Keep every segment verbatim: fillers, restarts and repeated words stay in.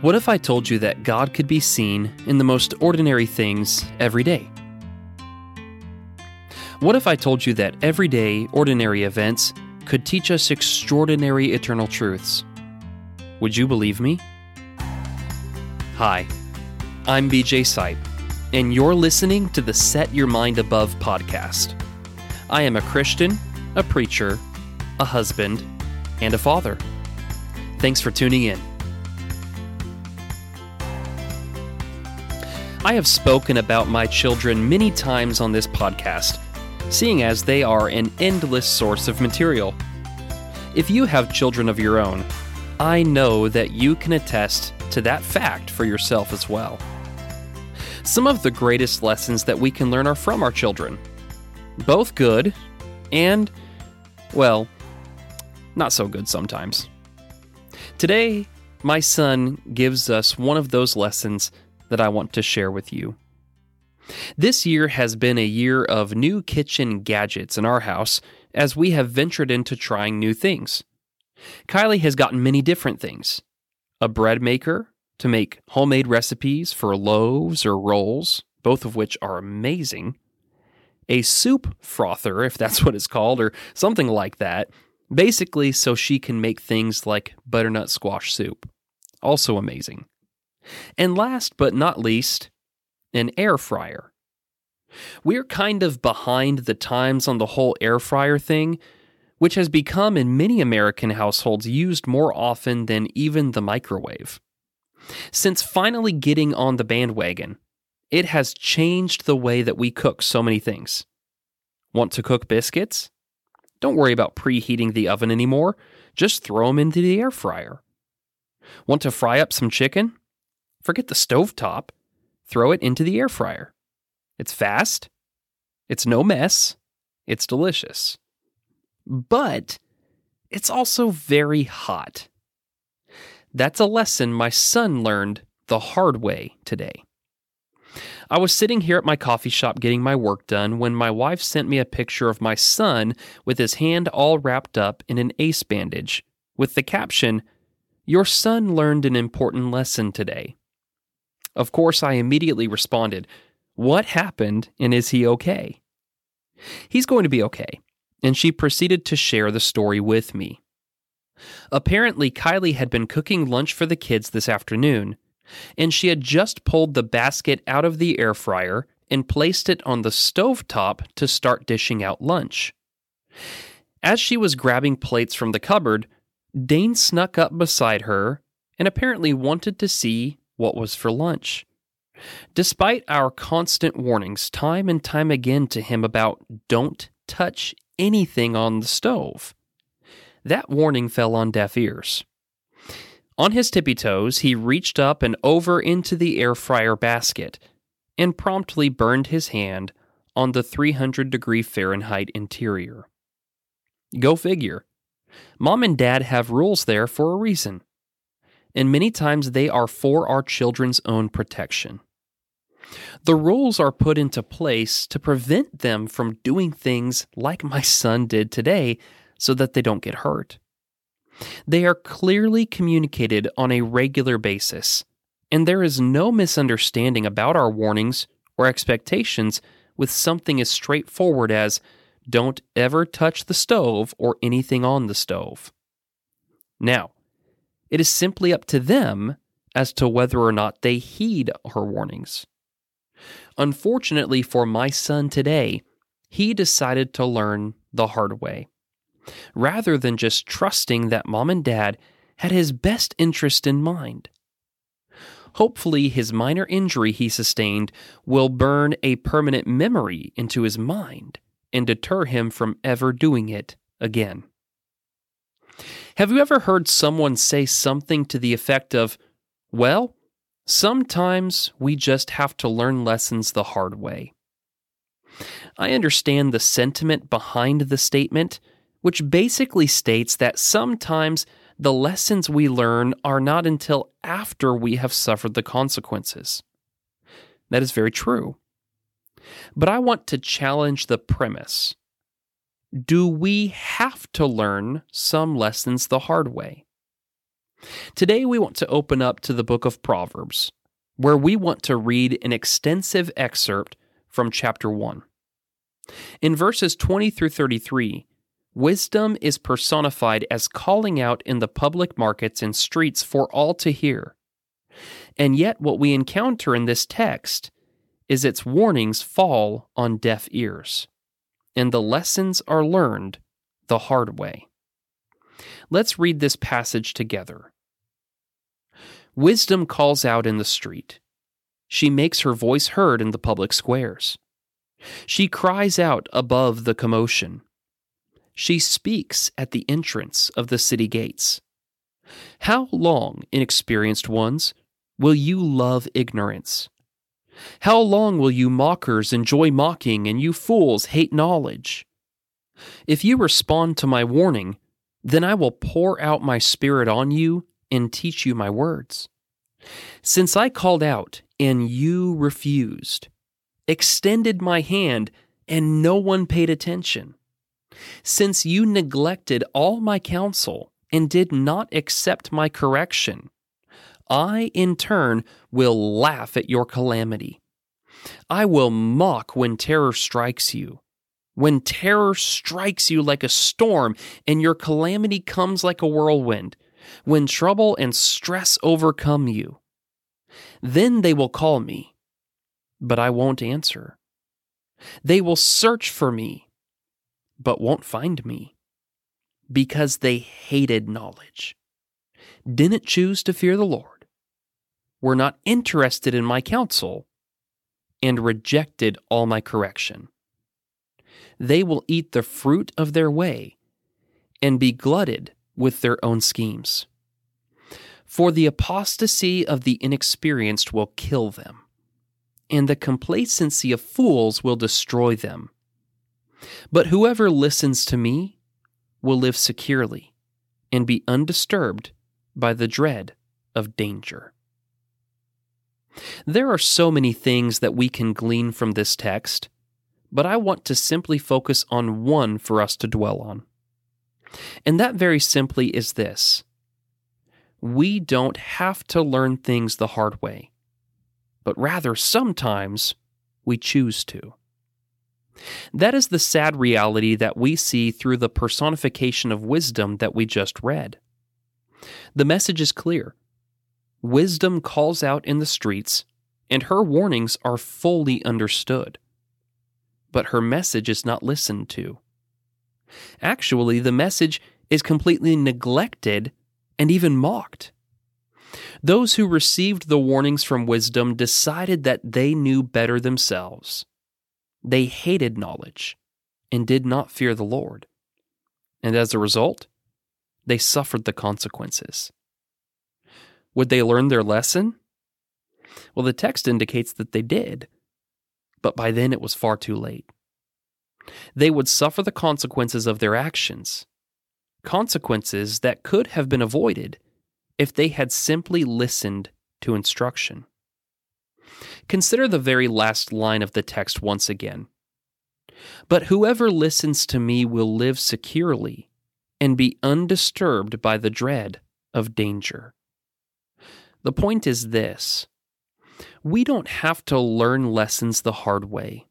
What if I told you that God could be seen in the most ordinary things every day? What if I told you that everyday, ordinary events could teach us extraordinary eternal truths? Would you believe me? Hi, I'm B J Sipe, and you're listening to the Set Your Mind Above podcast. I am a Christian, a preacher, a husband, and a father. Thanks for tuning in. I have spoken about my children many times on this podcast, seeing as they are an endless source of material. If you have children of your own, I know that you can attest to that fact for yourself as well. Some of the greatest lessons that we can learn are from our children, both good and, well, not so good sometimes. Today, my son gives us one of those lessons that I want to share with you. This year has been a year of new kitchen gadgets in our house as we have ventured into trying new things. Kylie has gotten many different things. A bread maker to make homemade recipes for loaves or rolls, both of which are amazing. A soup frother, if that's what it's called, or something like that, basically so she can make things like butternut squash soup. Also amazing. And last but not least, an air fryer. We're kind of behind the times on the whole air fryer thing, which has become in many American households used more often than even the microwave. Since finally getting on the bandwagon, it has changed the way that we cook so many things. Want to cook biscuits? Don't worry about preheating the oven anymore. Just throw them into the air fryer. Want to fry up some chicken? Forget the stovetop. Throw it into the air fryer. It's fast. It's no mess. It's delicious. But it's also very hot. That's a lesson my son learned the hard way today. I was sitting here at my coffee shop getting my work done when my wife sent me a picture of my son with his hand all wrapped up in an ace bandage with the caption, "Your son learned an important lesson today." Of course, I immediately responded, "What happened, and is he okay?" "He's going to be okay," and she proceeded to share the story with me. Apparently, Kylie had been cooking lunch for the kids this afternoon, and she had just pulled the basket out of the air fryer and placed it on the stovetop to start dishing out lunch. As she was grabbing plates from the cupboard, Dane snuck up beside her and apparently wanted to see what was for lunch. Despite our constant warnings time and time again to him about don't touch anything on the stove, that warning fell on deaf ears. On his tippy toes, he reached up and over into the air fryer basket and promptly burned his hand on the three hundred degree Fahrenheit interior. Go figure. Mom and Dad have rules there for a reason. And many times they are for our children's own protection. The rules are put into place to prevent them from doing things like my son did today so that they don't get hurt. They are clearly communicated on a regular basis, and there is no misunderstanding about our warnings or expectations with something as straightforward as don't ever touch the stove or anything on the stove. Now, it is simply up to them as to whether or not they heed our warnings. Unfortunately for my son today, he decided to learn the hard way, rather than just trusting that Mom and Dad had his best interest in mind. Hopefully, his minor injury he sustained will burn a permanent memory into his mind and deter him from ever doing it again. Have you ever heard someone say something to the effect of, "Well, sometimes we just have to learn lessons the hard way"? I understand the sentiment behind the statement, which basically states that sometimes the lessons we learn are not until after we have suffered the consequences. That is very true. But I want to challenge the premise. Do we have to learn some lessons the hard way? Today we want to open up to the book of Proverbs, where we want to read an extensive excerpt from chapter one. In verses twenty through thirty-three, wisdom is personified as calling out in the public markets and streets for all to hear. And yet what we encounter in this text is its warnings fall on deaf ears, and the lessons are learned the hard way. Let's read this passage together. Wisdom calls out in the street. She makes her voice heard in the public squares. She cries out above the commotion. She speaks at the entrance of the city gates. How long, inexperienced ones, will you love ignorance? How long will you mockers enjoy mocking and you fools hate knowledge? If you respond to my warning, then I will pour out my spirit on you and teach you my words. Since I called out and you refused, extended my hand and no one paid attention, since you neglected all my counsel and did not accept my correction, I in turn will laugh at your calamity. I will mock when terror strikes you. When terror strikes you like a storm and your calamity comes like a whirlwind, when trouble and stress overcome you, then they will call me, but I won't answer. They will search for me, but won't find me, because they hated knowledge, didn't choose to fear the Lord, were not interested in my counsel, and rejected all my correction. They will eat the fruit of their way and be glutted with their own schemes. For the apostasy of the inexperienced will kill them, and the complacency of fools will destroy them. But whoever listens to me will live securely and be undisturbed by the dread of danger. There are so many things that we can glean from this text, but I want to simply focus on one for us to dwell on. And that very simply is this: we don't have to learn things the hard way, but rather sometimes we choose to. That is the sad reality that we see through the personification of wisdom that we just read. The message is clear. Wisdom calls out in the streets, and her warnings are fully understood. But her message is not listened to. Actually, the message is completely neglected and even mocked. Those who received the warnings from wisdom decided that they knew better themselves. They hated knowledge and did not fear the Lord. And as a result, they suffered the consequences. Would they learn their lesson? Well, the text indicates that they did, but by then it was far too late. They would suffer the consequences of their actions, consequences that could have been avoided if they had simply listened to instruction. Consider the very last line of the text once again. But whoever listens to me will live securely and be undisturbed by the dread of danger. The point is this: we don't have to learn lessons the hard way.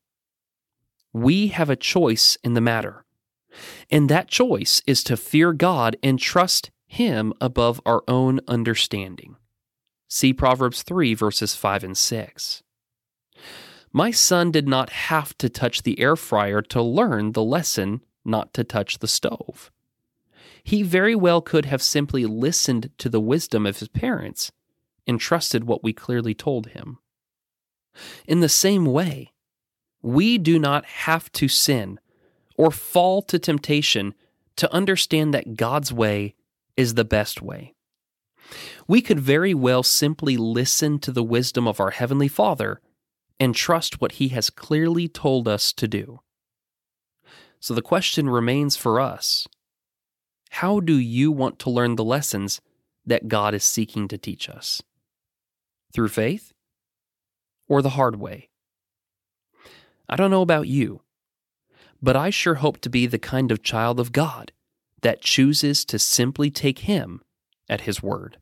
We have a choice in the matter, and that choice is to fear God and trust Him above our own understanding. See Proverbs three, verses five and six. My son did not have to touch the air fryer to learn the lesson not to touch the stove. He very well could have simply listened to the wisdom of his parents and trusted what we clearly told him. In the same way, we do not have to sin or fall to temptation to understand that God's way is the best way. We could very well simply listen to the wisdom of our Heavenly Father and trust what He has clearly told us to do. So the question remains for us: how do you want to learn the lessons that God is seeking to teach us? Through faith or the hard way? I don't know about you, but I sure hope to be the kind of child of God that chooses to simply take Him at His Word.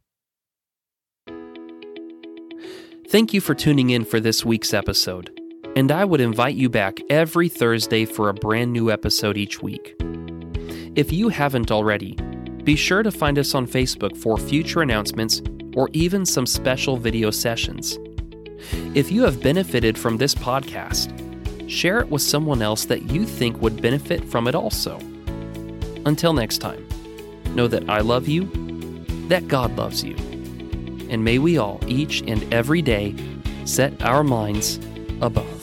Thank you for tuning in for this week's episode, and I would invite you back every Thursday for a brand new episode each week. If you haven't already, be sure to find us on Facebook for future announcements or even some special video sessions. If you have benefited from this podcast, share it with someone else that you think would benefit from it also. Until next time, know that I love you, that God loves you, and may we all, each and every day, set our minds above.